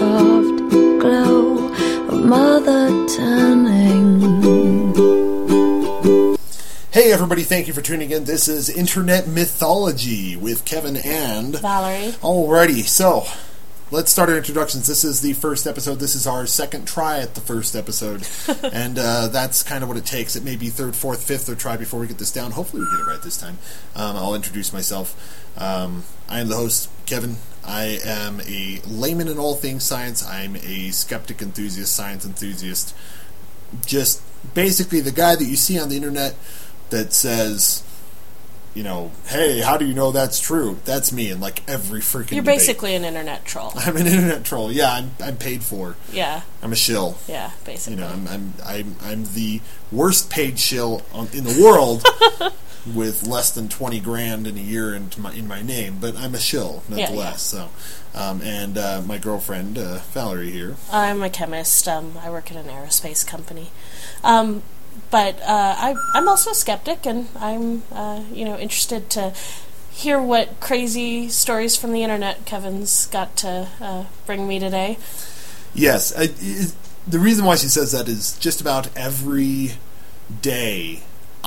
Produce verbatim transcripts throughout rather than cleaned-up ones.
soft glow of mother turning. Hey everybody, thank you for tuning in. This is Internet Mythology with Kevin and Valerie. Alrighty, so let's start our introductions. This is the first episode. This is our second try at the first episode. and uh, that's kind of what it takes. It may be third, fourth, fifth or try before we get this down. Hopefully we get it right this time. Um, I'll introduce myself. Um, I am the host, Kevin. I am a layman in all things science. I'm a skeptic enthusiast, science enthusiast. Just basically the guy that you see on the internet that says, you know, hey, how do you know that's true? That's me in like every freaking You're debate. Basically an internet troll. I'm an internet troll. Yeah, I'm I'm paid for. Yeah. I'm a shill. Yeah, basically. You know, I'm I'm I'm, I'm the worst paid shill on, in the world with less than twenty grand in a year in my in my name, but I'm a shill nonetheless. Yeah, yeah. So, um, and uh, my girlfriend uh, Valerie here. I'm a chemist. Um, I work at an aerospace company. Um, But uh, I, I'm also a skeptic, and I'm, uh, you know, interested to hear what crazy stories from the internet Kevin's got to uh, bring me today. Yes, I, it, the reason why she says that is just about every day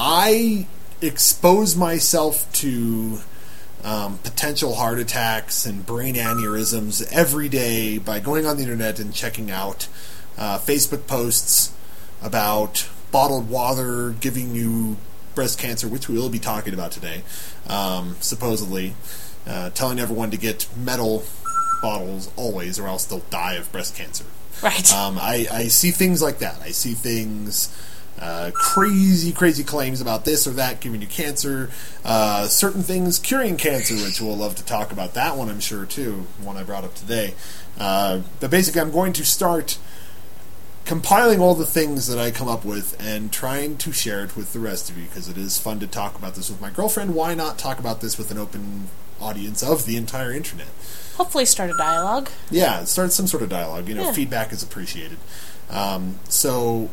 I expose myself to um, potential heart attacks and brain aneurysms every day by going on the internet and checking out uh, Facebook posts about bottled water giving you breast cancer, which we will be talking about today, um, supposedly, uh, telling everyone to get metal bottles always or else they'll die of breast cancer. Right. Um, I, I see things like that. I see things, uh, crazy, crazy claims about this or that giving you cancer, uh, certain things curing cancer, which we'll love to talk about that one, I'm sure, too, one I brought up today. Uh, but basically, I'm going to start compiling all the things that I come up with and trying to share it with the rest of you, because it is fun to talk about this with my girlfriend. Why not talk about this with an open audience of the entire internet? Hopefully start a dialogue. Yeah, start some sort of dialogue. You know, yeah. Feedback is appreciated. Um, so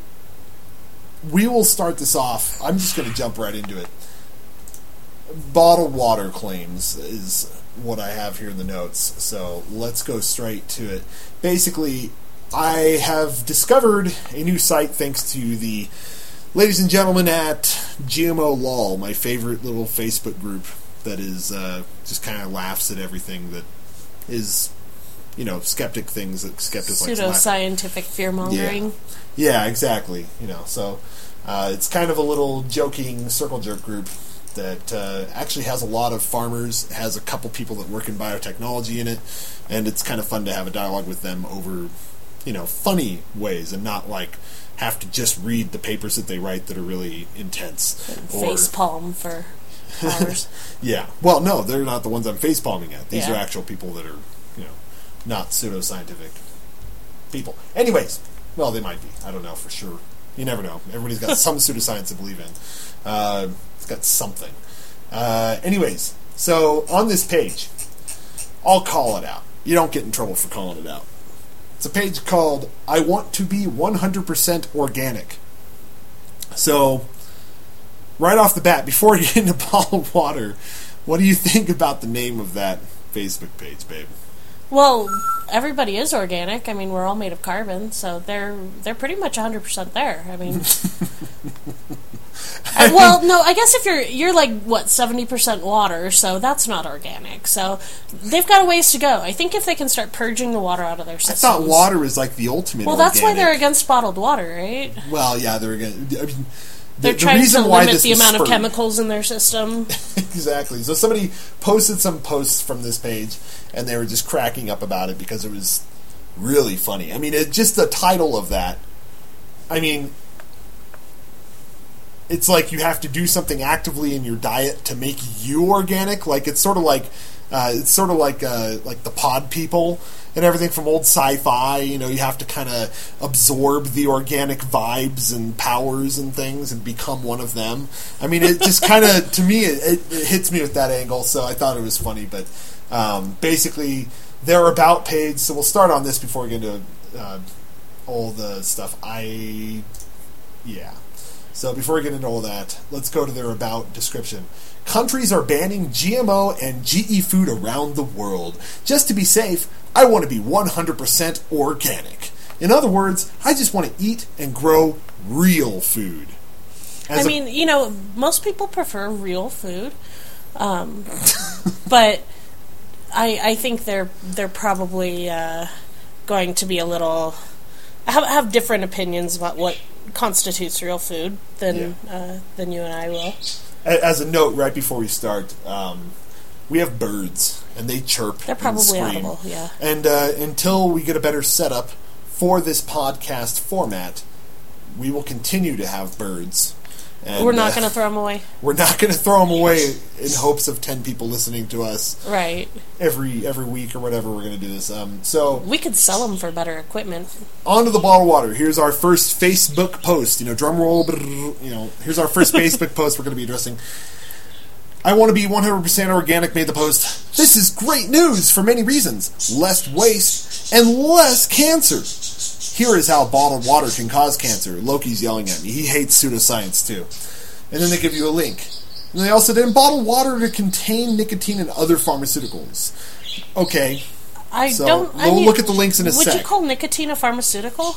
we will start this off. I'm just going to jump right into it. Bottled water claims is what I have here in the notes, so let's go straight to it. Basically, I have discovered a new site thanks to the ladies and gentlemen at G M O Lol, my favorite little Facebook group that is uh, just kind of laughs at everything that is, you know, skeptic things that skeptics like to laugh at. Pseudo-scientific fear-mongering. Yeah. yeah, exactly. You know, so uh, it's kind of a little joking circle jerk group that uh, actually has a lot of farmers, has a couple people that work in biotechnology in it, and it's kind of fun to have a dialogue with them over, you know, funny ways and not like have to just read the papers that they write that are really intense. Face palm for hours. Yeah. Well, no, they're not the ones I'm face palming at. These yeah. are actual people that are, you know, not pseudoscientific people. Anyways, well, they might be. I don't know for sure. You never know. Everybody's got some pseudoscience to believe in. Uh, it's got something. Uh, anyways, so on this page, I'll call it out. You don't get in trouble for calling it out. It's a page called I Want to Be one hundred percent Organic. So, right off the bat, before you get into bottled water, what do you think about the name of that Facebook page, babe? Well, everybody is organic. I mean, we're all made of carbon, so they're they're pretty much one hundred percent there. I mean... I, well, no, I guess if you're you're like what seventy percent water, so that's not organic. So they've got a ways to go. I think if they can start purging the water out of their systems. I thought water is like the ultimate. Well, organic. that's why they're against bottled water, right? Well, yeah, they're against. I mean, they're the, trying the to limit the amount spurred. of chemicals in their system. Exactly. So somebody posted some posts from this page, and they were just cracking up about it because it was really funny. I mean, it, just the title of that. I mean. It's like you have to do something actively in your diet to make you organic. Like it's sort of like uh, it's sort of like uh, like the pod people and everything from old sci-fi. You know, you have to kind of absorb the organic vibes and powers and things and become one of them. I mean, it just kind of to me it, it hits me with that angle. So I thought it was funny. But um, basically, their about page. So we'll start on this before we get into uh, all the stuff. I yeah. So before we get into all that, let's go to their about description. Countries are banning G M O and G E food around the world. Just to be safe, I want to be one hundred percent organic. In other words, I just want to eat and grow real food. As I mean, a, you know, most people prefer real food, um, but I, I think they're they're probably uh, going to be a little have have different opinions about what constitutes real food than yeah. uh, than you and I will. As a note, right before we start, um, we have birds and they chirp. They're probably and scream. audible, yeah. And uh, until we get a better setup for this podcast format, we will continue to have birds. And, we're not uh, going to throw them away. We're not going to throw them away in hopes of ten people listening to us. Right. Every every week or whatever we're going to do this. Um, so we could sell them for better equipment. On to the bottled water. Here's our first Facebook post. You know, drum roll. You know, here's our first Facebook post we're going to be addressing. I want to be one hundred percent organic. Made the post. This is great news for many reasons. Less waste and less cancer. Here is how bottled water can cause cancer. Loki's yelling at me. He hates pseudoscience, too. And then they give you a link. And they also did bottled water to contain nicotine and other pharmaceuticals. Okay. I so don't... I we'll mean, look at the links in a would sec. Would you call nicotine a pharmaceutical?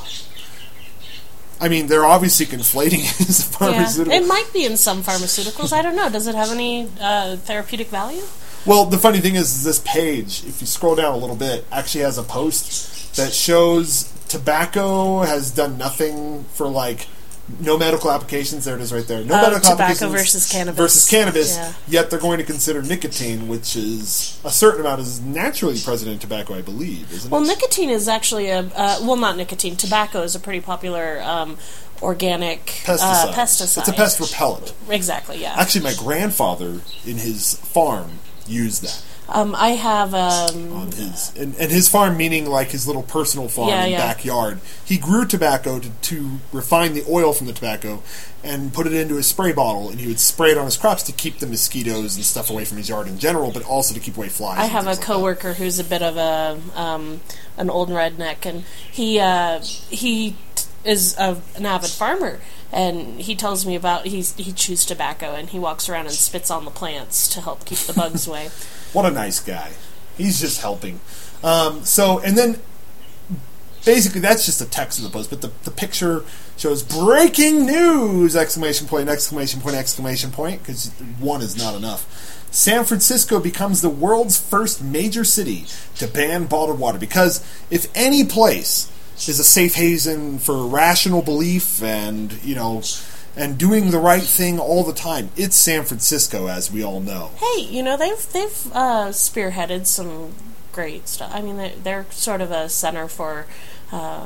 I mean, they're obviously conflating it as a pharmaceutical. Yeah. It might be in some pharmaceuticals. I don't know. Does it have any uh, therapeutic value? Well, the funny thing is, is this page, if you scroll down a little bit, actually has a post that shows... Tobacco has done nothing for, like, no medical applications. There it is right there. No oh, medical tobacco applications versus cannabis. Versus cannabis, yeah. Yet they're going to consider nicotine, which is a certain amount is naturally present in tobacco, I believe, isn't well, it? Well, nicotine is actually a... Uh, well, not nicotine. Tobacco is a pretty popular um, organic pesticide. Uh, pesticide. It's a pest repellent. Exactly, yeah. Actually, my grandfather, in his farm, used that. Um, I have um, on his and, and his farm, meaning like his little personal farm yeah, and yeah. backyard. He grew tobacco to, to refine the oil from the tobacco and put it into a spray bottle, and he would spray it on his crops to keep the mosquitoes and stuff away from his yard in general, but also to keep away flies. I have a like coworker that. who's a bit of a um, an old redneck, and he uh, he t- is a, an avid farmer. And he tells me about he's, he chews tobacco, and he walks around and spits on the plants to help keep the bugs away. What a nice guy. He's just helping. Um, so, and then, basically, that's just the text of the post, but the, the picture shows breaking news! Exclamation point, exclamation point, exclamation point, because one is not enough. San Francisco becomes the world's first major city to ban bottled water, because if any place is a safe haven for rational belief and, you know, and doing the right thing all the time, it's San Francisco, as we all know. Hey, you know, they've they've uh, spearheaded some great stuff. I mean, they're, they're sort of a center for uh,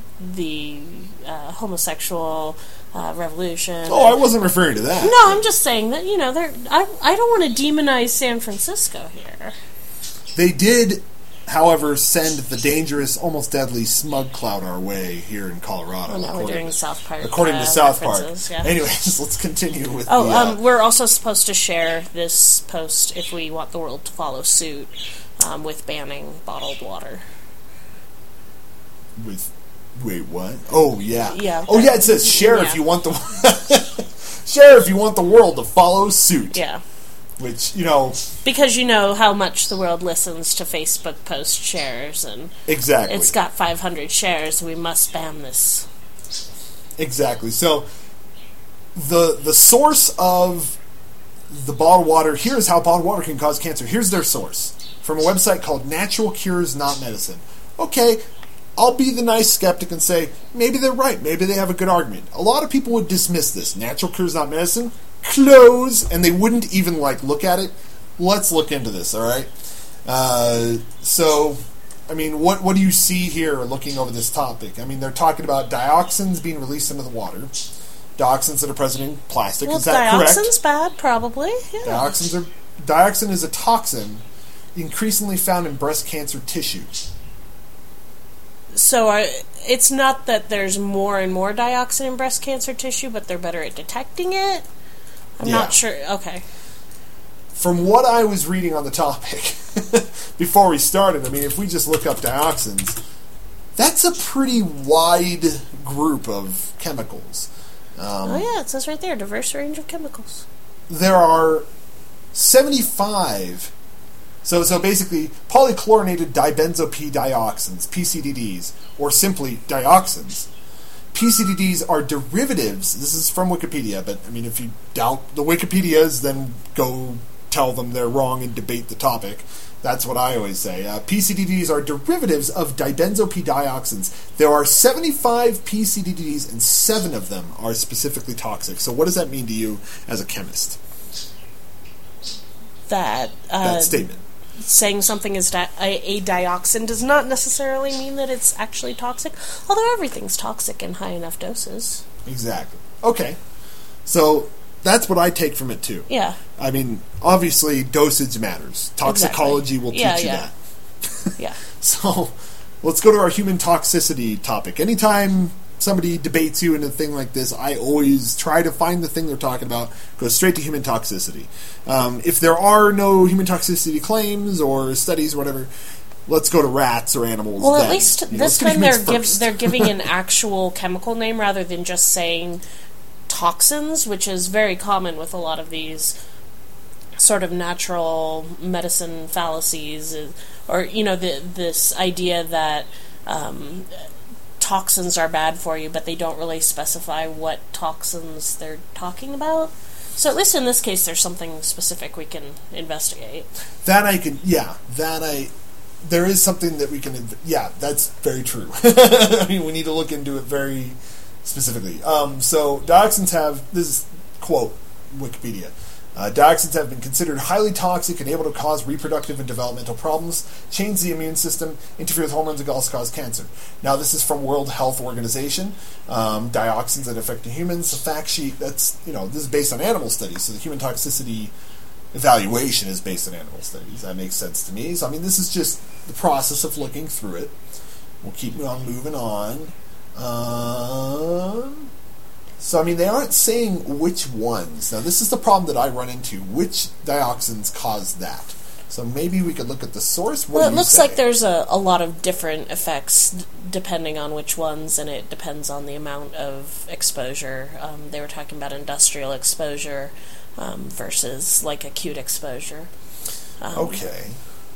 the uh, homosexual uh, revolution. Oh, I wasn't referring to that. No, I'm just saying that, you know, they're. I I don't want to demonize San Francisco here. They did, however, send the dangerous, almost deadly smug cloud our way here in Colorado. Oh, now we're doing South Park. According uh, to South Park. Yeah. Anyways, let's continue with oh, the... Uh, um, we're also supposed to share this post if we want the world to follow suit um, with banning bottled water. With... Wait, what? Oh, yeah. Yeah. Oh, yeah, it says share yeah. if you want the... share if you want the world to follow suit. Yeah. Which, you know... Because you know how much the world listens to Facebook post shares, and exactly. It's got five hundred shares, we must ban this. Exactly. So, the the source of the bottled water, here's how bottled water can cause cancer. Here's their source. From a website called Natural Cures Not Medicine. Okay, I'll be the nice skeptic and say, maybe they're right. Maybe they have a good argument. A lot of people would dismiss this. Natural Cures Not Medicine... Close, and they wouldn't even like look at it. Let's look into this, all right? Uh, so, I mean, what what do you see here looking over this topic? I mean, they're talking about dioxins being released into the water. Dioxins that are present in plastic. Well, is that correct? dioxin's bad, probably. Yeah. Dioxins are dioxin is a toxin increasingly found in breast cancer tissue. So are, it's not that there's more and more dioxin in breast cancer tissue, but they're better at detecting it? I'm yeah. not sure. Okay. From what I was reading on the topic before we started, I mean, if we just look up dioxins, that's a pretty wide group of chemicals. Um, oh yeah, it says right there, diverse range of chemicals. There are seventy-five. So, so basically, polychlorinated dibenzopdioxins, P C D Ds, or simply dioxins. P C D Ds are derivatives. This is from Wikipedia, but I mean, if you doubt the Wikipedias, then go tell them they're wrong and debate the topic. That's what I always say. Uh, P C D Ds are derivatives of dibenzopdioxins. There are seventy-five P C D Ds, and seven of them are specifically toxic. So what does that mean to you as a chemist? That, uh, that statement. Saying something is di- a, a dioxin does not necessarily mean that it's actually toxic, although everything's toxic in high enough doses. Exactly. Okay. So that's what I take from it, too. Yeah. I mean, obviously, dosage matters. Toxicology Exactly. will teach yeah, you yeah. that. Yeah. So let's go to our human toxicity topic. Anytime somebody debates you in a thing like this, I always try to find the thing they're talking about, go straight to human toxicity. Um, if there are no human toxicity claims or studies or whatever, let's go to rats or animals. Well, then. at least You know, this let's time get they're humans give, they're first. giving an actual chemical name rather than just saying toxins, which is very common with a lot of these sort of natural medicine fallacies, or you know, the, this idea that um, toxins are bad for you, but they don't really specify what toxins they're talking about. So at least in this case, there's something specific we can investigate. That I can, yeah, that I, there is something that we can, yeah, that's very true. I mean, we need to look into it very specifically. Um, so, dioxins have, this is, quote, Wikipedia, uh, dioxins have been considered highly toxic and able to cause reproductive and developmental problems, change the immune system, interfere with hormones, and also cause cancer. Now, this is from World Health Organization. Um, dioxins that affect humans. The fact sheet, that's, you know, this is based on animal studies, so the human toxicity evaluation is based on animal studies. That makes sense to me. So, I mean, this is just the process of looking through it. We'll keep on moving on. Um... So, I mean, they aren't saying which ones. Now, this is the problem that I run into. Which dioxins cause that? So maybe we could look at the source. What Well, do it you looks say? like there's a, a lot of different effects d- depending on which ones, and it depends on the amount of exposure. Um, they were talking about industrial exposure um, versus, like, acute exposure. Um, Okay.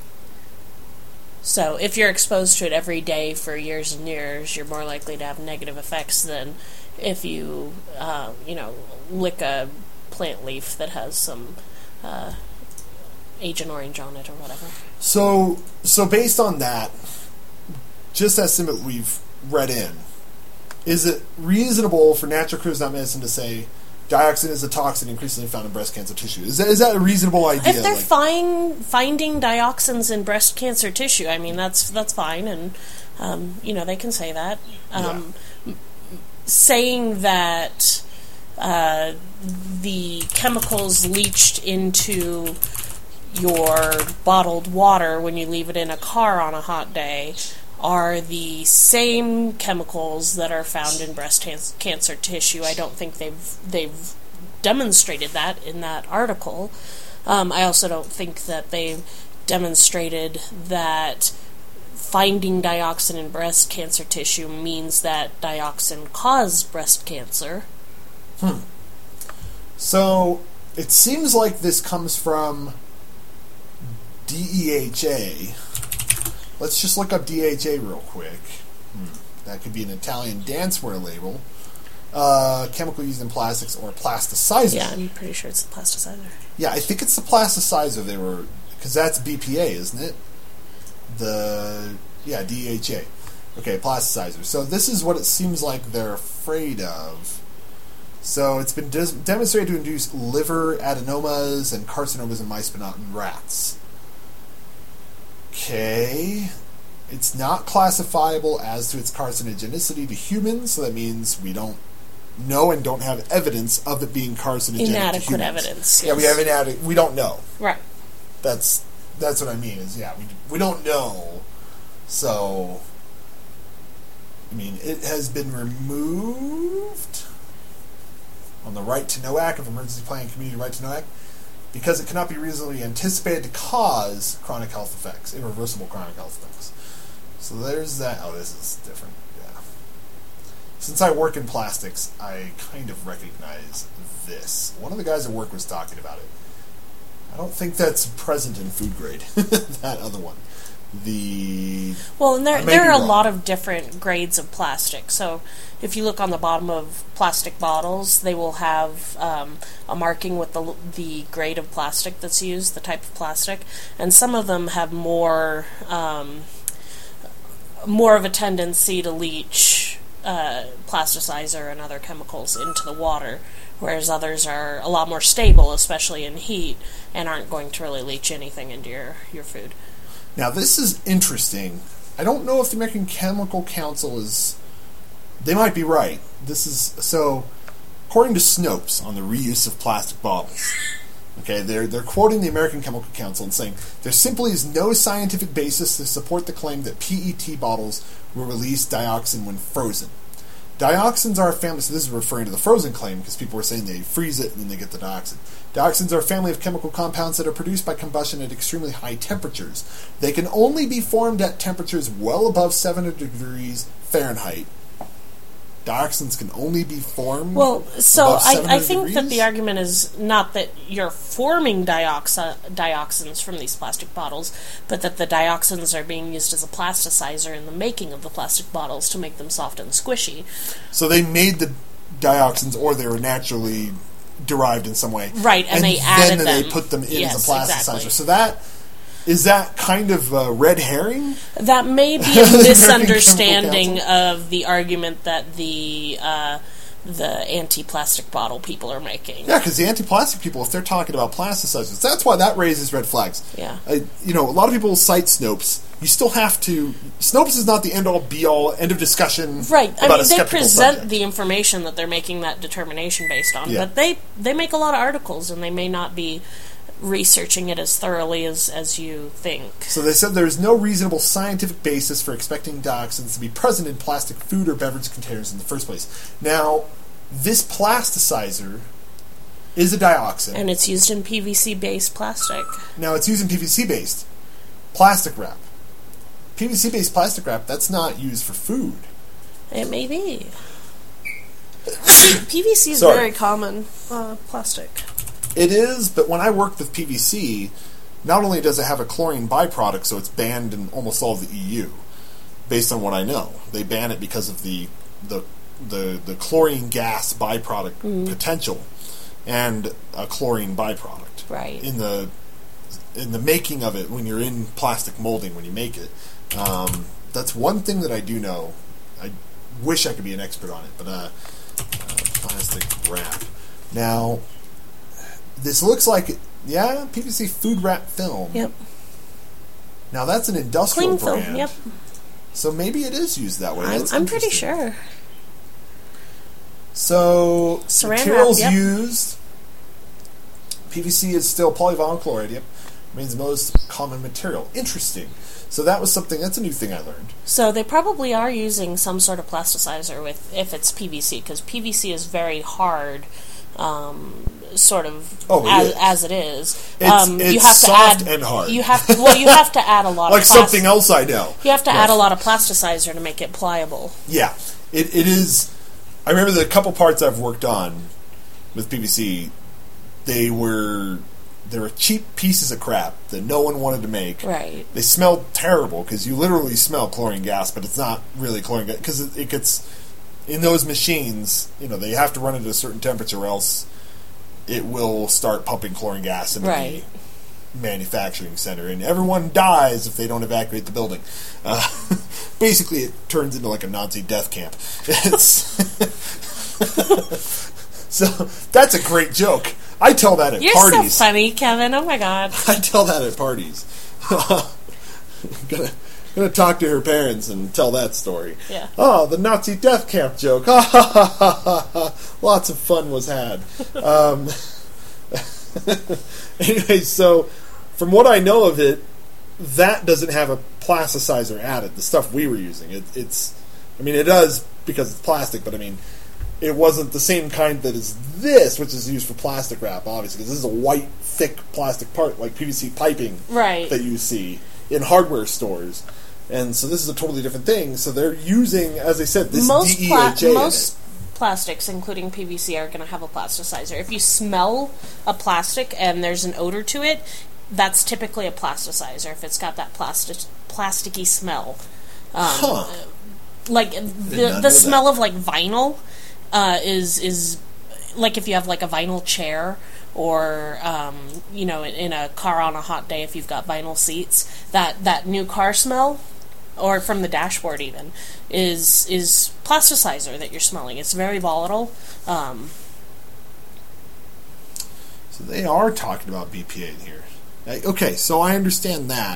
So if you're exposed to it every day for years and years, you're more likely to have negative effects than if you, uh, you know, lick a plant leaf that has some uh, Agent Orange on it or whatever. So, so based on that, just as simple we've read in, is it reasonable for Natural Careers Not Medicine to say dioxin is a toxin increasingly found in breast cancer tissue? Is that, is that a reasonable idea? If they're like, find, finding dioxins in breast cancer tissue, I mean, that's that's fine, and, um, you know, they can say that. Um, Yeah. Saying that uh, the chemicals leached into your bottled water when you leave it in a car on a hot day are the same chemicals that are found in breast can- cancer tissue. I don't think they've they've demonstrated that in that article. Um, I also don't think that they've demonstrated that finding dioxin in breast cancer tissue means that dioxin caused breast cancer. Hmm. So it seems like this comes from D E H A. Let's just look up D E H A real quick. Hmm. That could be an Italian dancewear label. Uh, chemical used in plastics or plasticizer. Yeah, I'm pretty sure it's the plasticizer. Yeah, I think it's the plasticizer they were, because that's B P A, isn't it? The, yeah, D E H A. Okay, plasticizer. So this is what it seems like they're afraid of. So it's been des- demonstrated to induce liver adenomas and carcinomas in mice, but not in rats. Okay. It's not classifiable as to its carcinogenicity to humans, so that means we don't know and don't have evidence of it being carcinogenic Inadequate to humans. evidence. Yeah, we yes. have inadequate. We don't know. Right. That's that's what I mean. Is yeah, we we don't know. So, I mean, it has been removed on the Right to Know Act of Emergency Planning Community Right to Know Act because it cannot be reasonably anticipated to cause chronic health effects, irreversible chronic health effects. So there's that. Oh, this is different. Yeah. since I work in plastics, I kind of recognize this. One of the guys at work was talking about it. I don't think that's present in food grade. That other one. The Well, and there I may there be are a wrong. lot of different grades of plastic. So if you look on the bottom of plastic bottles, they will have um, a marking with the the grade of plastic that's used, the type of plastic, and some of them have more um, more of a tendency to leach uh, plasticizer and other chemicals into the water, whereas others are a lot more stable, especially in heat, and aren't going to really leach anything into your, your food. Now, this is interesting. I don't know if the American Chemical Council is... They might be right. This is... So, according to Snopes on the reuse of plastic bottles, okay, they're, they're quoting the American Chemical Council and saying, there simply is no scientific basis to support the claim that P E T bottles will release dioxin when frozen. Dioxins are a family... So this is referring to the frozen claim, because people were saying they freeze it and then they get the dioxin. Dioxins are a family of chemical compounds that are produced by combustion at extremely high temperatures. They can only be formed at temperatures well above seven hundred degrees Fahrenheit. Dioxins can only be formed Well, so above I, I 700 think degrees? that the argument is not that you're forming dioxi- dioxins from these plastic bottles, but that the dioxins are being used as a plasticizer in the making of the plastic bottles to make them soft and squishy. So they made the dioxins, or they were naturally derived in some way. Right, and they then added they them. put them in Yes, as a plasticizer. exactly. So that... Is that kind of a red herring? That may be a American misunderstanding Chemical of the argument that the uh, the anti-plastic bottle people are making. Yeah, because the anti-plastic people, if they're talking about plasticizers, that's why that raises red flags. Yeah. Uh, you know, a lot of people cite Snopes. You still have to... Snopes is not the end-all, be-all, end of discussion Right. I about mean, a they skeptical present subject. the information that they're making that determination based on, Yeah. but they, they make a lot of articles, and they may not be researching it as thoroughly as, as you think. So they said there is no reasonable scientific basis for expecting dioxins to be present in plastic food or beverage containers in the first place. Now, this plasticizer is a dioxin. And it's used in P V C-based plastic. Now, it's using P V C-based plastic wrap. P V C-based plastic wrap, that's not used for food. It may be. P V C is Sorry. very common uh, plastic. It is, but when I worked with P V C, not only does it have a chlorine byproduct, so it's banned in almost all of the E U, based on what I know. They ban it because of the the the, the chlorine gas byproduct Mm. potential and a chlorine byproduct. Right. In the in the making of it, when you're in plastic molding, when you make it. Um, that's one thing that I do know. I wish I could be an expert on it, but uh, uh, plastic wrap. Now, this looks like, yeah, P V C food wrap film. Yep. Now, that's an industrial Cling brand. film, yep. So maybe it is used that way. I'm, That's I'm pretty interesting. sure. So, Saran materials wrap, yep. used. P V C is still polyvinyl chloride, yep. Remains the most common material. Interesting. So that was something, that's a new thing I learned. So they probably are using some sort of plasticizer with if it's P V C, because P V C is very hard, um, sort of Oh, it as, is. as it is. It's- um, it's you have soft to add, and hard. You have to, well, you have to add a lot Like of something else I know. You have to Yes. add a lot of plasticizer to make it pliable. Yeah, it it is. I remember the couple parts I've worked on with P V C. They were they were cheap pieces of crap that no one wanted to make. Right. They smelled terrible because you literally smell chlorine gas, but it's not really chlorine gas because it, it gets in those machines. You know, they have to run it at a certain temperature, or else it will start pumping chlorine gas into Right. the manufacturing center, and everyone dies if they don't evacuate the building. Uh, basically, it turns into like a Nazi death camp. It's so that's a great joke. I tell that at You're parties. so funny, Kevin. Oh my god. I tell that at parties. gonna gonna talk to her parents and tell that story. Yeah. Oh, the Nazi death camp joke. Ha ha ha ha ha. Lots of fun was had. Um, anyway, so from what I know of it, that doesn't have a plasticizer added. The stuff we were using, it, it's. I mean, it does because it's plastic, but I mean, it wasn't the same kind that is this, which is used for plastic wrap, obviously, because this is a white, thick plastic part, like P V C piping Right. that you see in hardware stores. And so this is a totally different thing. So they're using, as I said, this most D E pla- H A in most it. plastics, including P V C, are going to have a plasticizer. If you smell a plastic and there's an odor to it, that's typically a plasticizer. If it's got that plastic plasticky smell, um, Huh. like not the know the smell that. of like vinyl uh, is is like if you have like a vinyl chair. Or, um, you know, in, in a car on a hot day, if you've got vinyl seats, that, that new car smell, or from the dashboard even, is is plasticizer that you're smelling. It's very volatile. Um, So they are talking about B P A in here. Like, okay, so I understand that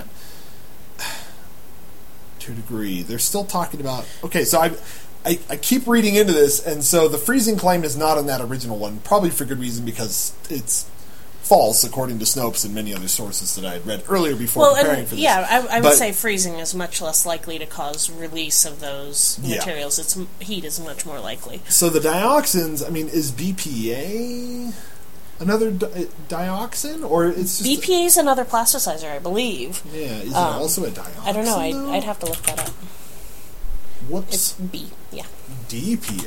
to a degree. They're still talking about... Okay, so I, I, I keep reading into this, and so the freezing claim is not on that original one, probably for good reason, because it's false, according to Snopes and many other sources that I had read earlier before well, preparing and, for this. yeah, I, I would But- say freezing is much less likely to cause release of those Yeah. materials. It's heat is much more likely. So the dioxins, I mean, is B P A another di- dioxin? Or it's just... B P A is another plasticizer, I believe. Yeah, is it um, also a dioxin, I don't know. I'd, though? I'd have to look that up. Whoops. It's B, yeah. D P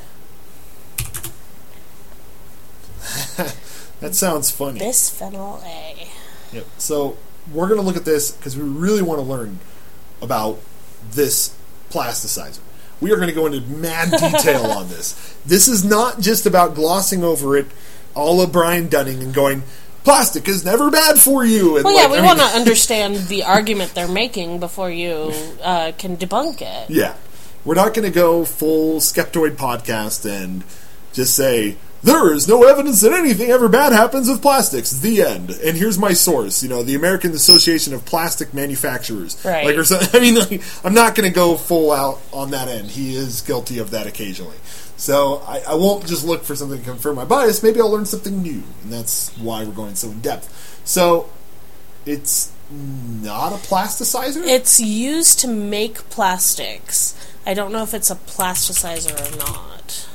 A. That sounds funny. Bisphenol A. Yep. So we're going to look at this because we really want to learn about this plasticizer. We are going to go into mad detail on this. This is not just about glossing over it, a la Brian Dunning, and going, plastic is never bad for you. And Well, like, yeah, we I want to mean, understand the argument they're making before you uh, can debunk it. Yeah. We're not going to go full Skeptoid podcast and just say, there is no evidence that anything ever bad happens with plastics. The end. And here's my source. You know, the American Association of Plastic Manufacturers. Right. Like, or something. I mean, like, I'm not going to go full out on that end. He is guilty of that occasionally. So I, I won't just look for something to confirm my bias. Maybe I'll learn something new. And that's why we're going so in depth. So it's not a plasticizer? It's used to make plastics. I don't know if it's a plasticizer or not.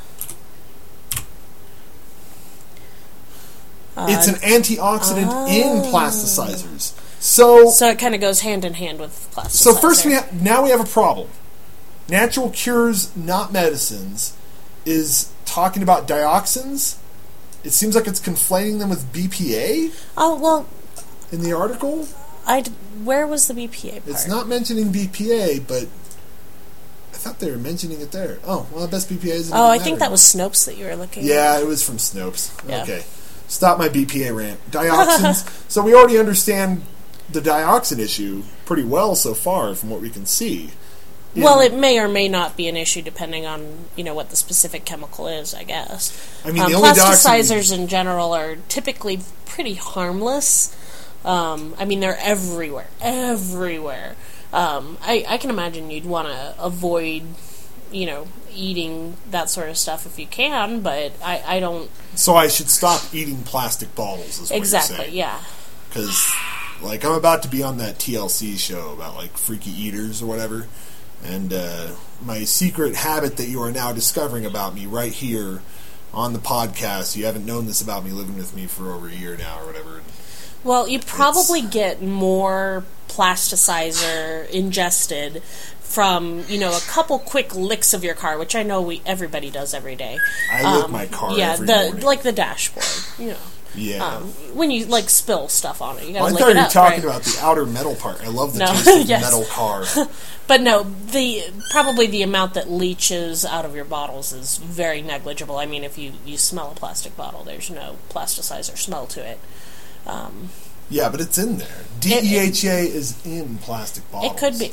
Uh, It's an antioxidant oh. in plasticizers. So, So it kind of goes hand in hand with plasticizer. so first we ha- now we have a problem. Natural Cures, Not Medicines is talking about dioxins. It seems like it's conflating them with B P A Oh, well, in the article. I where was the B P A part? It's not mentioning B P A, but I thought they were mentioning it there. Oh, well, I guess B P A isn't Oh, I even think matter. that was Snopes that you were looking Yeah, at. it was from Snopes. Yeah. Okay. Stop my B P A rant. Dioxins. So we already understand the dioxin issue pretty well so far from what we can see. In- Well, it may or may not be an issue depending on, you know, what the specific chemical is, I guess. I mean, um, the only dioxin... plasticizers in general are typically pretty harmless. Um, I mean, they're everywhere. Everywhere. Um, I, I can imagine you'd want to avoid, you know, eating that sort of stuff if you can, but I, I don't... So I should stop eating plastic bottles, is what Exactly, you're saying. yeah. Because, like, I'm about to be on that T L C show about, like, freaky eaters or whatever. And uh, my secret habit that you are now discovering about me right here on the podcast, you haven't known this about me living with me for over a year now or whatever. Well, you probably get more plasticizer ingested from, you know, a couple quick licks of your car, which I know we everybody does every day. I lick Um, my car yeah, every the morning. like the dashboard, you know. Yeah. Um, when you like spill stuff on it, you gotta Well, I lick thought it you were up, talking right? about the outer metal part. I love the No, taste of yes. metal car. But no, the probably the amount that leaches out of your bottles is very negligible. I mean, if you, you smell a plastic bottle, there's no plasticizer smell to it. Um, Yeah, but it's in there. D E H A is in plastic bottles. it could be.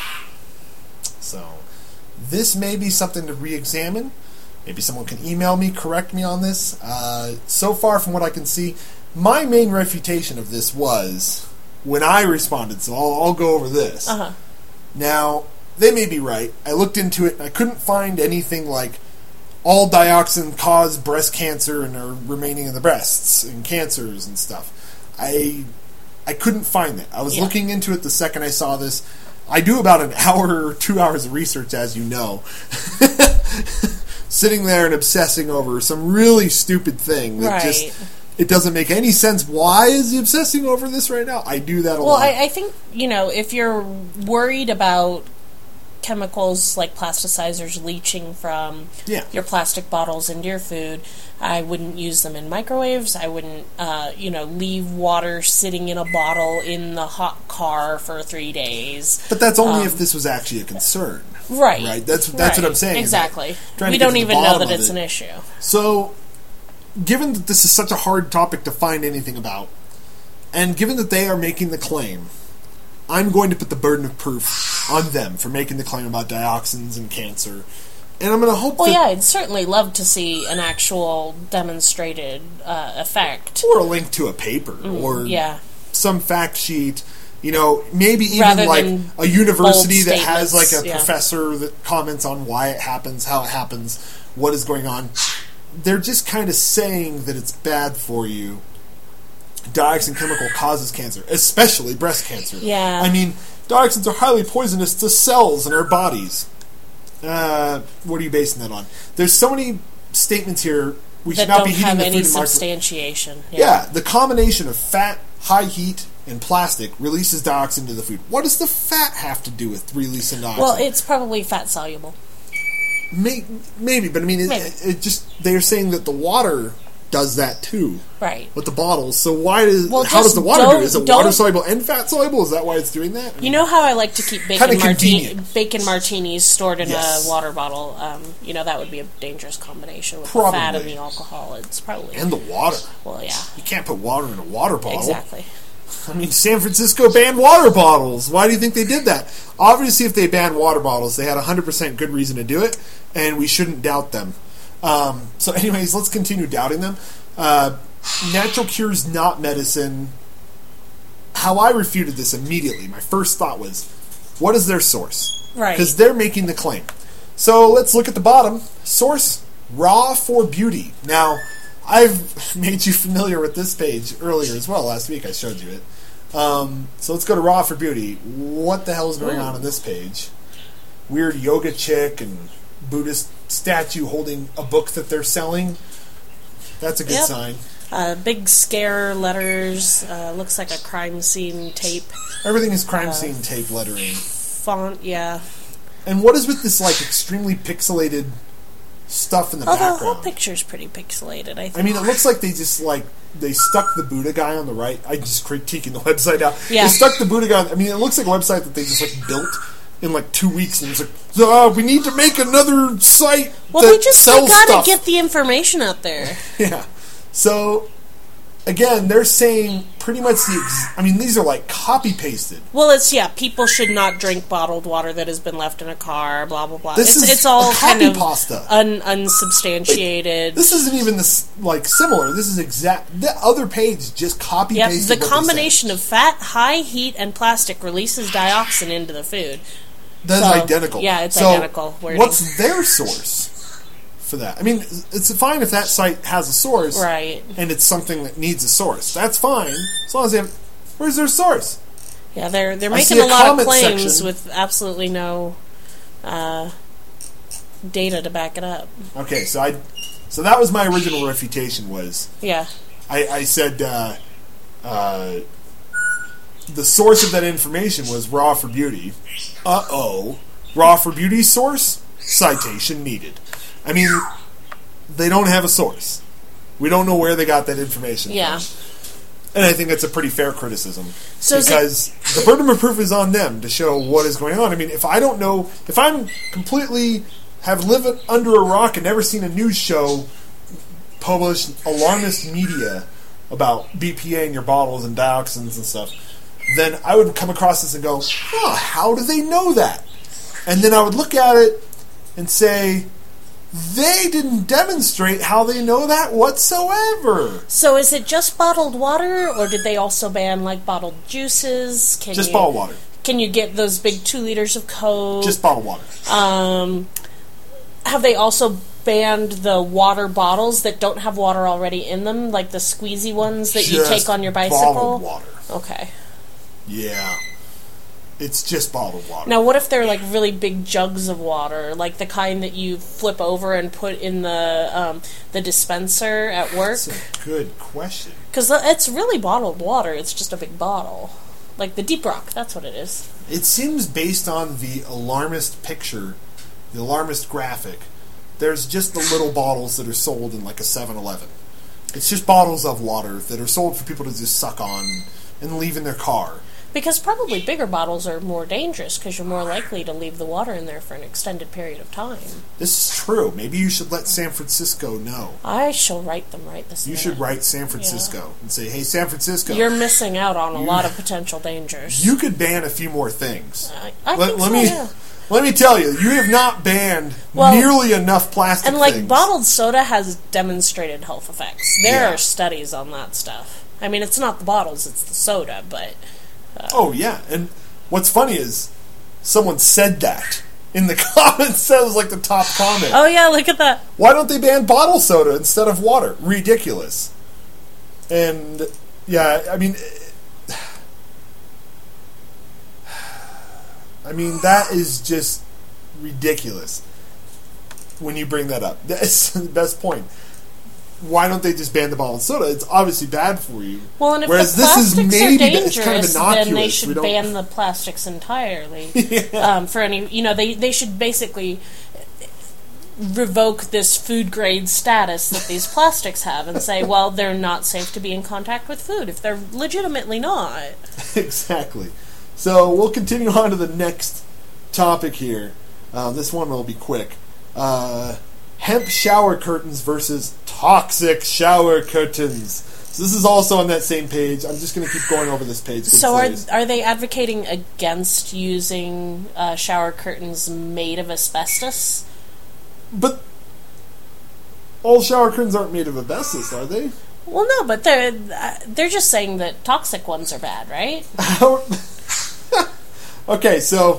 So, this may be something to re-examine. Maybe someone can email me, correct me on this. Uh, so far, from what I can see, my main refutation of this was when I responded, so I'll, I'll go over this. Uh-huh. Now, they may be right. I looked into it, and I couldn't find anything like all dioxin cause breast cancer and are remaining in the breasts and cancers and stuff. I I couldn't find that. I was Yeah. looking into it the second I saw this. I do about an hour or two hours of research, as you know. Sitting there and obsessing over some really stupid thing that Right. just It doesn't make any sense. Why is he obsessing over this right now? I do that a well, lot. Well, I, I think, you know, if you're worried about chemicals like plasticizers leaching from yeah. your plastic bottles into your food, I wouldn't use them in microwaves. I wouldn't, uh, you know, leave water sitting in a bottle in the hot car for three days. But that's only um, if this was actually a concern. Right. Right. That's that's right. what I'm saying. Exactly. We We don't even know that it's it. an issue. So, given that this is such a hard topic to find anything about, and given that they are making the claim, I'm going to put the burden of proof on them for making the claim about dioxins and cancer. And I'm going to hope well, that... yeah, I'd certainly love to see an actual demonstrated uh, effect. Or a link to a paper, Mm, or yeah. some fact sheet. You know, maybe even Rather like than a university bold that has like a statements, yeah. professor that comments on why it happens, how it happens, what is going on. They're just kind of saying that it's bad for you. Dioxin chemical causes cancer, especially breast cancer. Yeah. I mean, dioxins are highly poisonous to cells in our bodies. Uh, what are you basing that on? There's so many statements here. We that should not don't be heating have the any food and micro- substantiation. Yeah. Yeah. the combination of fat, high heat, and plastic releases dioxin into the food. What does the fat have to do with releasing dioxin? Well, it's probably fat soluble. May, maybe, but I mean, it, Maybe. it just they're saying that the water does that too. Right. With the bottles. So why does Well, how does just the water do don't- it? Is it don't- water soluble and fat soluble? Is that why it's doing that? I You mean, know how I like to keep Kinda bacon, martini, convenient. bacon martinis stored in Yes. a water bottle? Um, you know, that would be a dangerous combination with Probably. the fat and the alcohol. It's probably... and the water. well, yeah. You can't put water in a water bottle. Exactly. I mean, San Francisco banned water bottles. Why do you think they did that? Obviously, if they banned water bottles, they had one hundred percent good reason to do it, and we shouldn't doubt them. Um, so anyways, let's continue doubting them. Uh, natural cures, not medicine. How I refuted this immediately, my first thought was, what is their source? Right. Because they're making the claim. So let's look at the bottom. Source, Raw for Beauty. Now, I've made you familiar with this page earlier as well. Last week I showed you it. Um, so let's go to Raw for Beauty. What the hell is going Ooh. on on this page? Weird yoga chick and Buddhist statue holding a book that they're selling. That's a good Yep. sign. Uh, big scare letters. Uh, looks like a crime scene tape. Everything is crime Uh, scene tape lettering. Font, yeah. And what is with this like extremely pixelated stuff in the Oh, the background? whole picture's pretty pixelated, I think. I mean, it looks like they just like they stuck the Buddha guy on the right. I'm just critiquing the website now. Yeah. They stuck the Buddha guy. On, I mean, it looks like a website that they just like built in like two weeks, and it's like, uh, we need to make another site well, that they just they sells gotta stuff. get the information out there. Yeah. So again, they're saying pretty much the. Ex- I mean, these are like copy pasted. Well, it's, yeah, people should not drink bottled water that has been left in a car, blah, blah, blah. This it's, is it's all a kind copy of pasta. un, unsubstantiated. This isn't even this like similar. This is exact. The other page just copy Yep, pasted. the what they said. combination of fat, high heat, and plastic releases dioxin into the food. That's So, identical. yeah, it's So identical wording. What's their source for that? I mean, it's fine if that site has a source, Right. and it's something that needs a source. That's fine, as long as they have. Where's their source? Yeah, they're they're I making see a a lot of comment claims section. with absolutely no uh, data to back it up. Okay, so I, so that was my original refutation. Was Yeah. I, I said uh, uh, the source of that information was Raw for Beauty. Uh oh, Raw for Beauty source citation needed. I mean, they don't have a source. We don't know where they got that information Yeah. from. And I think that's a pretty fair criticism. So is it- because the burden of proof is on them to show what is going on. I mean, if I don't know, if I'm completely have lived under a rock and never seen a news show publish alarmist media about B P A in your bottles and dioxins and stuff, then I would come across this and go, oh, how do they know that? And then I would look at it and say, they didn't demonstrate how they know that whatsoever. So is it just bottled water, or did they also ban like bottled juices? Can Just you, bottled water. Can you get those big two liters of Coke? Just bottled water. Um, have they also banned the water bottles that don't have water already in them, like the squeezy ones that you Just take on your bicycle? bottled water. Okay. Yeah. It's just bottled water. Now, what if they're like really big jugs of water, like the kind that you flip over and put in the um, the dispenser at work? That's a good question. Because it's really bottled water. It's just a big bottle. Like the Deep Rock, that's what it is. It seems based on the alarmist picture, the alarmist graphic, there's just the little bottles that are sold in like a seven eleven. It's just bottles of water that are sold for people to just suck on and leave in their car. Because probably bigger bottles are more dangerous because you're more likely to leave the water in there for an extended period of time. This is true. Maybe you should let San Francisco know. I shall write them right this You minute. should write San Francisco Yeah. and say, hey, San Francisco. You're missing out on a You- lot of potential dangers. You could ban a few more things. I, I let, think let so, me yeah. let me tell you, you have not banned Well, nearly enough plastic And, like, things. bottled soda has demonstrated health effects. There Yeah. are studies on that stuff. I mean, it's not the bottles, it's the soda, but... Oh, yeah. And what's funny is someone said that in the comments. That was like the top comment. Oh, yeah, look at that. Why don't they ban bottle soda instead of water? Ridiculous. And, yeah, I mean... I mean, that is just ridiculous when you bring that up. That's the best point. Why don't they just ban the bottled soda? It's obviously bad for you. Well, and if Whereas the this is plastics maybe are it's kind of dangerous, innocuous. then they We should don't- ban the plastics entirely. Yeah. um, for any, you know, they, they should basically revoke this food grade status that these plastics have and say, well, they're not safe to be in contact with food if they're legitimately not. Exactly. So we'll continue on to the next topic here. Uh, this one will be quick. Uh, hemp shower curtains versus toxic shower curtains. So this is also on that same page. I'm just going to keep going over this page. So are are they advocating against using uh, shower curtains made of asbestos? But all shower curtains aren't made of asbestos, are they? Well, no, but they're uh, they're just saying that toxic ones are bad, right? How- okay, so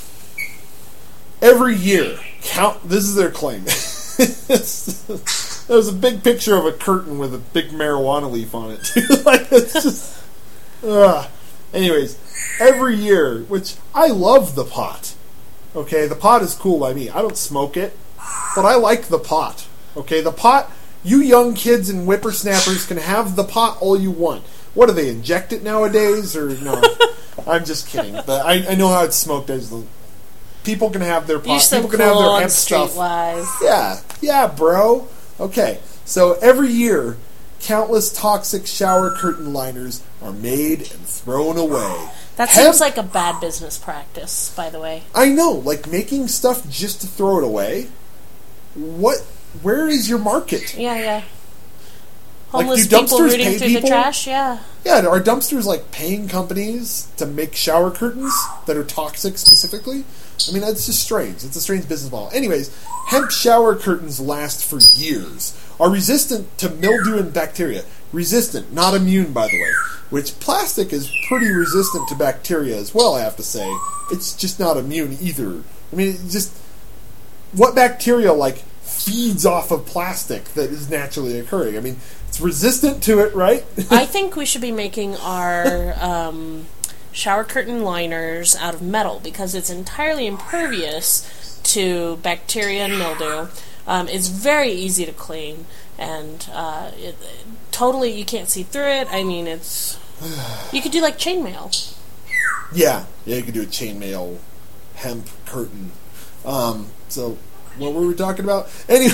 every year, count. This is their claim. There's a big picture of a curtain with a big marijuana leaf on it. Like, it's just. Ugh. Anyways, every year, which I love the pot. Okay, the pot is cool by me. I don't smoke it, but I like the pot. Okay, the pot. You young kids and whippersnappers can have the pot all you want. What do they inject it nowadays, or no? I'm just kidding. But I, I know how it's smoked. As the people can have their pot. You're so People cool can have their and hemp stuff. streetwise. Yeah, yeah, bro. Okay, so every year, countless toxic shower curtain liners are made and thrown away. That Hemp- seems like a bad business practice, by the way. I know, like making stuff just to throw it away. What? Where is your market? Yeah, yeah. Like, Homeless do people dumpsters rooting pay through people? the trash, yeah. Yeah, are dumpsters like paying companies to make shower curtains that are toxic specifically? I mean, that's just strange. It's a strange business model. Anyways, hemp shower curtains last for years, are resistant to mildew and bacteria. Resistant, not immune, by the way. Which plastic is pretty resistant to bacteria as well, I have to say. It's just not immune either. I mean, it just... What bacteria, like, feeds off of plastic that is naturally occurring? I mean, it's resistant to it, right? I think we should be making our um, shower curtain liners out of metal because it's entirely impervious to bacteria and mildew. Um, it's very easy to clean, and uh, it, totally you can't see through it. I mean, it's you could do like chainmail. Yeah, yeah, you could do a chainmail hemp curtain. Um, so, what were we talking about? Anyways,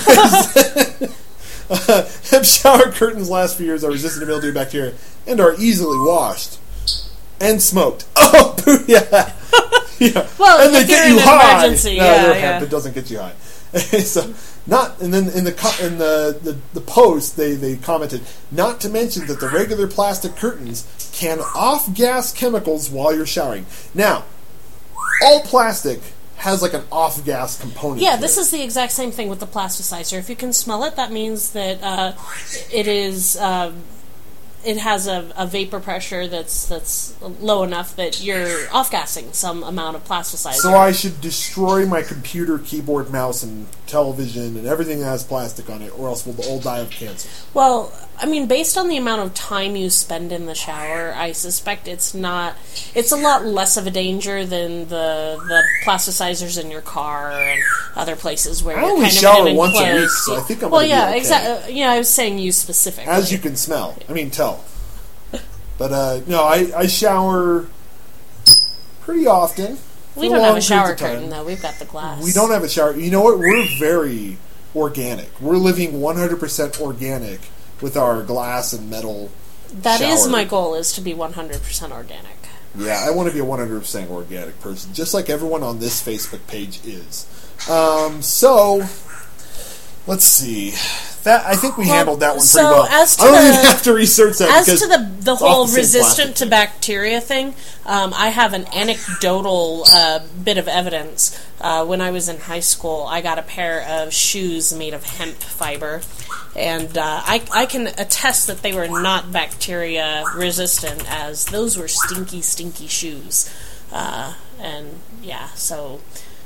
uh, hemp shower curtains last for years, are resistant to mildew, bacteria, and are easily washed and smoked. Oh, yeah, yeah. Well, and they if get you're you in an high. emergency, no, yeah, they're yeah. hemp. It doesn't get you high. So, not and then in the co- in the, the the post they they commented, not to mention that the regular plastic curtains can off gas chemicals while you're showering. Now, all plastic has like an off gas component. Yeah, to this it. is the exact same thing with the plasticizer. If you can smell it, that means that uh, it is. Uh, it has a, a vapor pressure that's that's low enough that you're off-gassing some amount of plasticizer. So I should destroy my computer, keyboard, mouse, and television, and everything that has plastic on it, or else we'll all die of cancer. Well, I mean, based on the amount of time you spend in the shower, I suspect it's not. It's a lot less of a danger than the the plasticizers in your car and other places where I you're only kind shower of in an once a enclosed- week, so I think I'm well, gonna be yeah, okay. exactly. Yeah, I was saying you specifically. As you can smell. I mean, tell. But, uh, no, I, I shower pretty often. we for don't have long a shower periods of time. curtain, though. We've got the glass. We don't have a shower. You know what? We're very organic. We're living one hundred percent organic with our glass and metal That is shower. my goal, is to be one hundred percent organic. Yeah, I want to be a one hundred percent organic person, just like everyone on this Facebook page is. Um, so, let's see. That I think we Well, handled that one so pretty well. as to I don't the- even have to research that. As because to the the it's all whole the same resistant plastic to thing. bacteria thing, um, I have an anecdotal uh, bit of evidence. Uh, when I was in high school, I got a pair of shoes made of hemp fiber, and uh, I, I can attest that they were not bacteria resistant, as those were stinky, stinky shoes. Uh, and yeah, so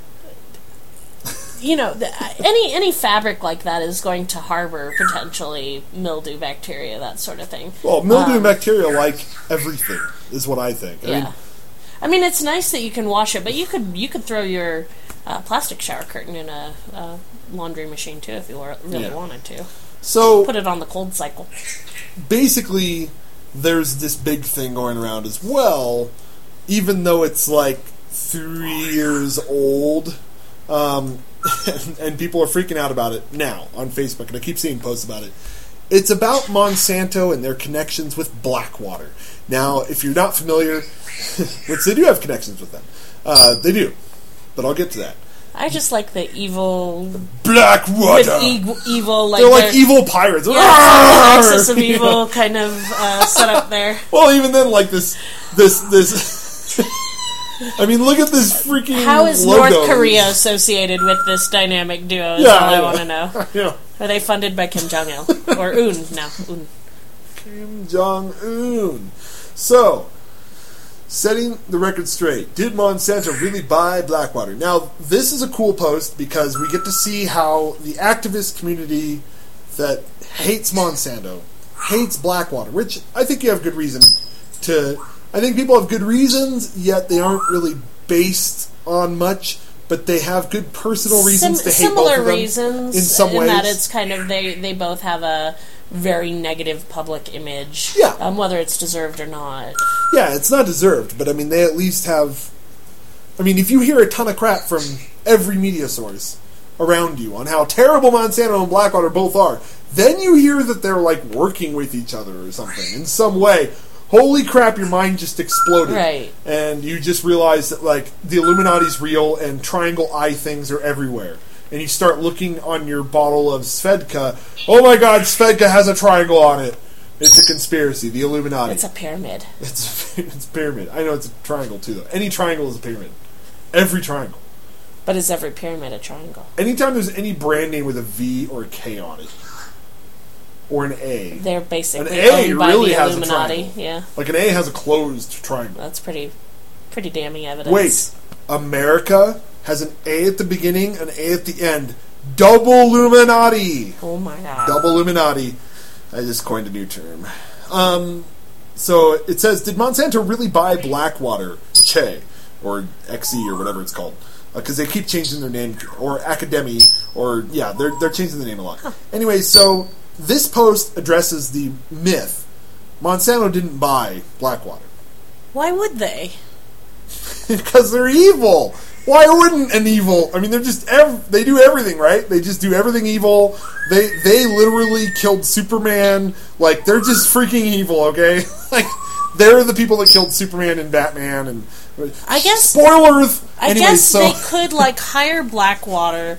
you know, the, any any fabric like that is going to harbor potentially mildew, bacteria, that sort of thing. Well, mildew Um, and bacteria like everything, is what I think. I Yeah, mean, I mean, it's nice that you can wash it, but you could you could throw your uh, plastic shower curtain in a, a laundry machine too if you were, really Yeah. wanted to. so Put it on the cold cycle. basically, there's this big thing going around as well, even though it's like three years old, um, and, and people are freaking out about it now on Facebook, and I keep seeing posts about it. It's about Monsanto and their connections with Blackwater. Now, if you're not familiar, which they do have connections with them, uh, they do, but I'll get to that. I just like the evil, Blackwater! with e- evil, like They're like their- evil pirates. yeah, Arrgh! axis of evil kind of uh, set up there. Well, even then, like this, this, this. I mean, look at this freaking. How is logo. North Korea associated with this dynamic duo? Is Yeah, all I yeah. want to know. Yeah. Are they funded by Kim Jong Il or Un? No, Un. Kim Jong Un. So, setting the record straight. Did Monsanto really buy Blackwater? Now, this is a cool post because we get to see how the activist community that hates Monsanto hates Blackwater, which I think you have good reason to. I think people have good reasons, yet they aren't really based on much, but they have good personal reasons Sim- to hate both similar of them reasons in some ways. that it's kind of they they both have a very negative public image, Yeah. um, whether it's deserved or not. Yeah, it's not deserved, but I mean, they at least have. I mean, if you hear a ton of crap from every media source around you on how terrible Monsanto and Blackwater both are, then you hear that they're like working with each other or something in some way. Holy crap, your mind just exploded. Right. And you just realize that, like, the Illuminati's real and triangle eye things are everywhere. And you start looking on your bottle of Svedka. Oh my god, Svedka has a triangle on it. It's a conspiracy. The Illuminati. It's a pyramid. It's it's pyramid. I know it's a triangle too, though. Any triangle is a pyramid. Every triangle. But is every pyramid a triangle? Anytime there's any brand name with a V or a K on it, or an A, They're basically An A owned by really the has a Illuminati. triangle. Yeah, like an A has a closed triangle. that's pretty pretty damning evidence. Wait, America has an A at the beginning, an A at the end. Double Illuminati. Oh my god. Double Illuminati. I just coined a new term. Um, so it says, did Monsanto really buy Blackwater, Che, or X E, or whatever it's called? Because uh, they keep changing their name, or Academy, or, yeah, they're, they're changing the name a lot. Huh. Anyway, so this post addresses the myth. Monsanto didn't buy Blackwater. Why would they? Because they're evil. Why wouldn't an evil? I mean, they're just ev- they do everything right. They just do everything evil. They they literally killed Superman. Like, they're just freaking evil. Okay, like they're the people that killed Superman and Batman. And I guess spoilers. I anyway, guess so they could like hire Blackwater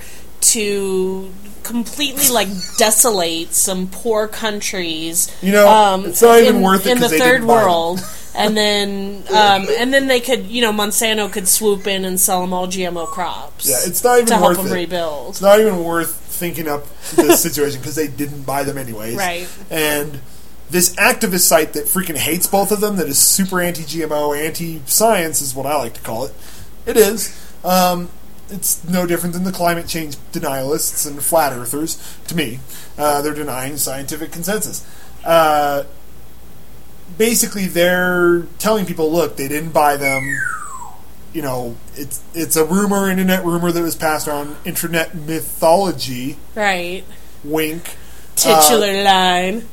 to completely like desolate some poor countries. You know, um, it's not even in, worth it in the 'cause they third didn't buy them. world. And then, um, and then they could, you know, Monsanto could swoop in and sell them all G M O crops. Yeah, it's not even to help worth them it. rebuild. It's not even worth thinking up this situation because they didn't buy them anyways. Right. And this activist site that freaking hates both of them, that is super anti-G M O, anti-science is what I like to call it. It is. Um, it's no different than the climate change denialists and flat earthers, to me. Uh, they're denying scientific consensus. Uh, basically, they're telling people, look, they didn't buy them. You know, it's it's a rumor, internet rumor that was passed around, internet mythology. Right. Wink. Titular uh, line.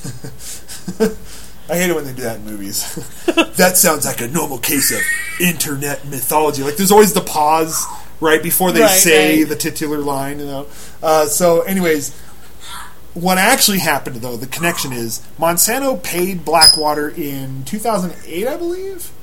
I hate it when they do that in movies. That sounds like a normal case of internet mythology. Like, there's always the pause right before they right, say right. the titular line, you know. Uh, so, anyways, what actually happened, though, the connection is, Monsanto paid Blackwater in two thousand eight, I believe?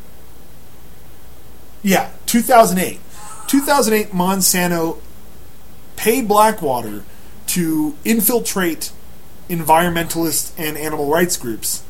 Yeah, two thousand eight. two thousand eight, Monsanto paid Blackwater to infiltrate environmentalist and animal rights groups.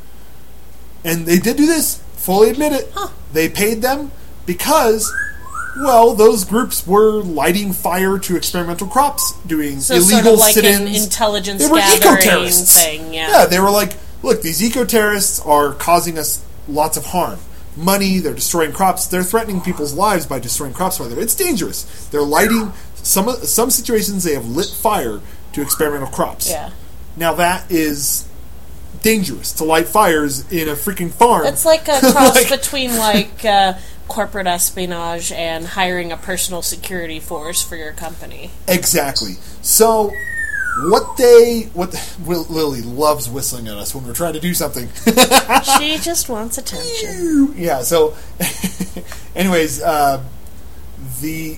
And they did do this, fully admit it. Huh. They paid them because, well, those groups were lighting fire to experimental crops, doing So illegal sort of like sit-ins. an intelligence They were gathering eco-terrorists. thing, yeah. Yeah, they were like, look, these eco-terrorists are causing us lots of harm. Money, they're destroying crops, they're threatening people's lives by destroying crops for them. It's dangerous. They're lighting, some some situations they have lit fire to experimental crops. Yeah. Now that is dangerous, to light fires in a freaking farm. It's like a cross Like- between like uh, corporate espionage and hiring a personal security force for your company. Exactly. So, what they... what Will, Lily loves whistling at us when we're trying to do something. She just wants attention. Yeah, so... anyways, uh, the...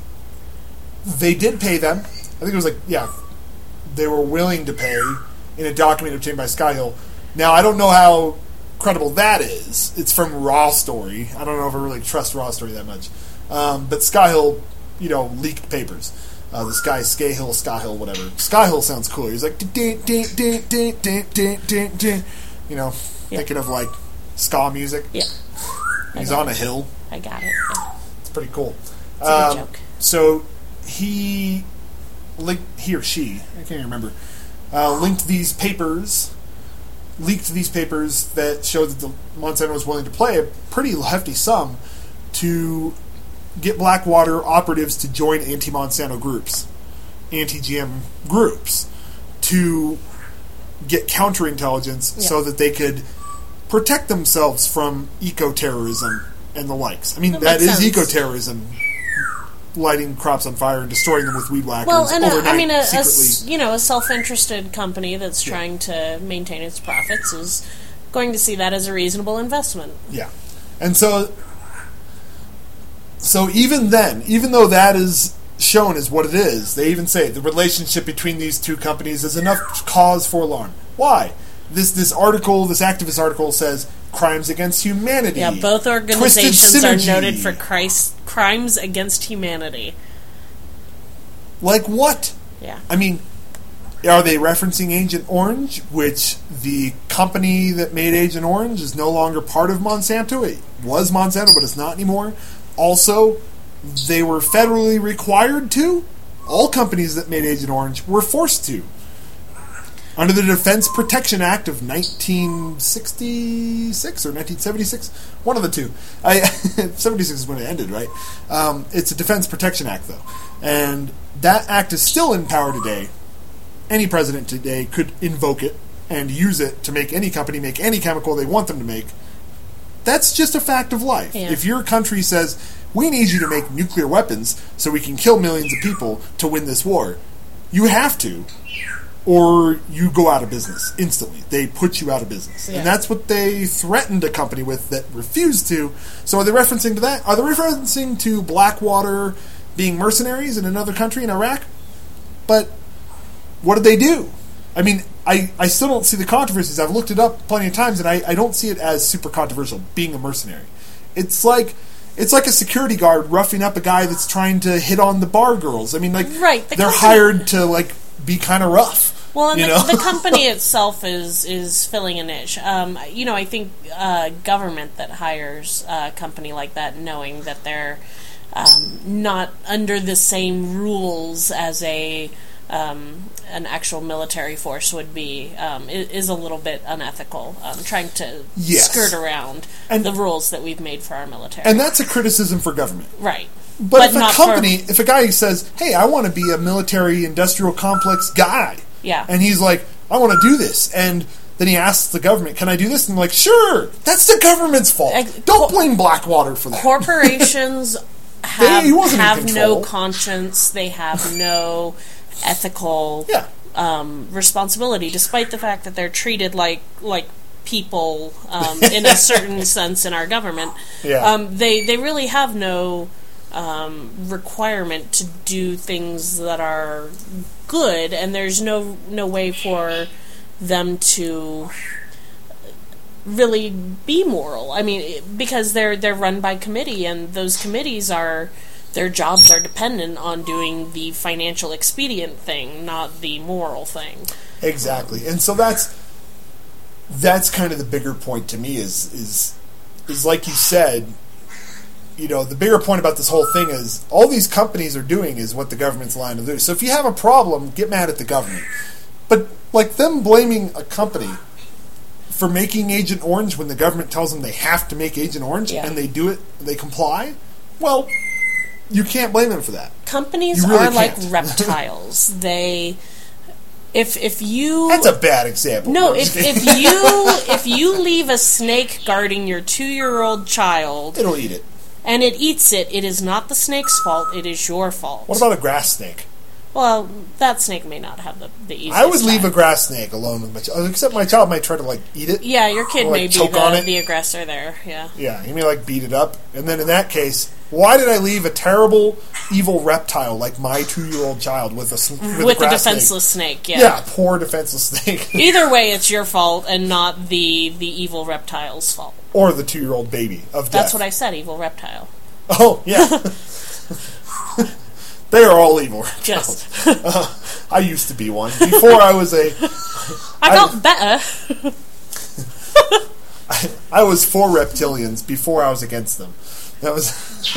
They did pay them. I think it was like, yeah, they were willing to pay in a document obtained by Skyhill. Now, I don't know how credible that is. It's from Raw Story. I don't know if I really trust Raw Story that much. Um, but Skyhill, you know, leaked papers. Uh, this guy, Skyhill, Skyhill, whatever. Skyhill sounds cooler. He's like, din, din, din, din, din, din, din, din. You know, Yeah. thinking of like ska music. Yeah. He's I got on a it. hill. I got it. Yeah. It's pretty cool. It's a good Um, joke. So he, linked, he or she, I can't even remember, uh, linked these papers, leaked these papers that showed that the Monsanto was willing to pay a pretty hefty sum to get Blackwater operatives to join anti-Monsanto groups, anti-G M groups, to get counterintelligence Yeah. so that they could protect themselves from eco-terrorism and the likes. I mean, That that makes is sense. eco-terrorism, lighting crops on fire and destroying them with weed whackers Well, and a, overnight, I mean, a, a secretly. s- you know, a self-interested company that's Yeah. trying to maintain its profits is going to see that as a reasonable investment. Yeah. And so, so even then, even though that is shown as what it is, they even say the relationship between these two companies is enough cause for alarm. Why? This this article, this activist article says crimes against humanity. Yeah, both twisted organizations are synergy. noted for Christ, crimes against humanity. Like what? Yeah. I mean, are they referencing Agent Orange, which the company that made Agent Orange is no longer part of Monsanto? It was Monsanto, but it's not anymore. Also, they were federally required to. All companies that made Agent Orange were forced to. Under the Defense Protection Act of nineteen sixty-six or nineteen seventy-six, one of the two. I, seventy-six is when it ended, right? Um, it's a Defense Protection Act, though. And that act is still in power today. Any president today could invoke it and use it to make any company make any chemical they want them to make. That's just a fact of life. Yeah. If your country says, we need you to make nuclear weapons so we can kill millions of people to win this war, you have to, or you go out of business instantly. They put you out of business. Yeah. And that's what they threatened a company with that refused to. So are they referencing to that? Are they referencing to Blackwater being mercenaries in another country, in Iraq? But what did they do? I mean, I, I still don't see the controversies. I've looked it up plenty of times, and I, I don't see it as super controversial, being a mercenary. It's like it's like a security guard roughing up a guy that's trying to hit on the bar girls. I mean, like, Right, the they're company- hired to, like, be kind of rough. Well, and you the, know? the company itself is is filling a niche. Um, you know, I think uh, government that hires a company like that, knowing that they're um, not under the same rules as a um, an actual military force would be, um, is, is a little bit unethical. Um, trying to Yes. skirt around And- the rules that we've made for our military. And that's a criticism for government. right. But, But if a not company, if a guy says, "Hey, I want to be a military industrial complex guy," Yeah. and he's like, "I want to do this," and then he asks the government, "Can I do this?" And I'm like, "Sure." That's the government's fault. Ex- Don't co- blame Blackwater for that. Corporations have he wasn't in have no control. conscience. They have no ethical Yeah. um, responsibility, despite the fact that they're treated like like people um, in a certain sense in our government. Yeah. Um, they they really have no um, requirement to do things that are good, and there's no no way for them to really be moral. I mean, because they're they're run by committee, and those committees are their jobs are dependent on doing the financial expedient thing, not the moral thing. Exactly, and so that's that's kind of the bigger point to me is is is like you said, you know, the bigger point about this whole thing is all these companies are doing is what the government's allowed to do. So if you have a problem, get mad at the government. But like them blaming a company for making Agent Orange when the government tells them they have to make Agent Orange Yeah. and they do it, they comply, well, you can't blame them for that. Companies You really are like can't. reptiles. They if if you That's a bad example. No, I'm just if, kidding. if you if you leave a snake guarding your two-year-old child It'll eat it. and it eats it, it is not the snake's fault, it is your fault. What about a grass snake? Well, that snake may not have the, the easiest I would leave time. a grass snake alone with my child, except my child might try to like eat it. Yeah, your kid Or, like, may be choke on the, it. the aggressor there, yeah. Yeah, he may like beat it up, and then in that case, why did I leave a terrible, evil reptile like my two-year-old child with a sn- with, With a a grass defenseless snake? snake, yeah. Yeah, poor defenseless snake, Either way, it's your fault and not the, the evil reptile's fault. or the two-year-old baby of death. That's what I said, evil reptile. Oh yeah, they are all evil. Just. Uh, I used to be one before I was a. I got better. I, I was for reptilians before I was against them. That was.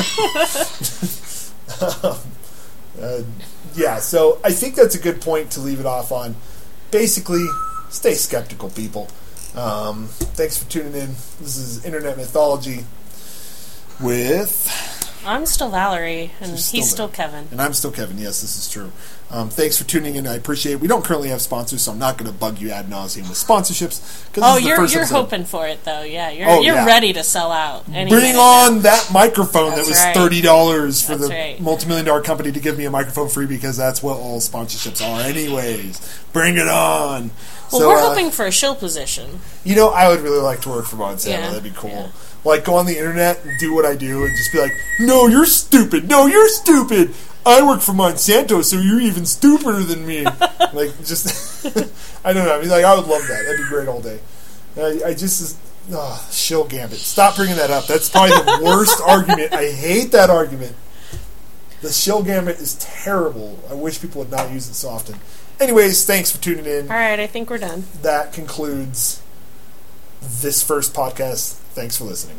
um, uh, yeah, so I think that's a good point to leave it off on. Basically, stay skeptical, people. Um, thanks for tuning in. This is Internet Mythology with. I'm still Valerie, and She's he's still still there. Kevin. And I'm still Kevin. Yes, this is true. Um, thanks for tuning in. I appreciate it. We don't currently have sponsors, so I'm not going to bug you ad nauseum with sponsorships. 'cause Oh, this is the you're first you're episode. hoping for it though, yeah. You're Oh, you're yeah. ready to sell out. Any Bring minute on now. that microphone that That's was right. thirty dollars for That's the right. multi-million dollar company to give me a microphone free because that's what all sponsorships are anyways. Bring it on. Well, so, we're uh, hoping for a shill position. You know, I would really like to work for Monsanto. Yeah, That'd be cool. yeah. Like, go on the internet and do what I do and just be like, no, you're stupid. No, you're stupid. I work for Monsanto, so you're even stupider than me. Like, just, I don't know. I mean, like, I would love that. That'd be great all day. I, I just, oh, shill gambit. Stop bringing that up. That's probably the worst argument. I hate that argument. The shill gambit is terrible. I wish people would not use it so often. Anyways, thanks for tuning in. All right, I think we're done. That concludes this first podcast. Thanks for listening.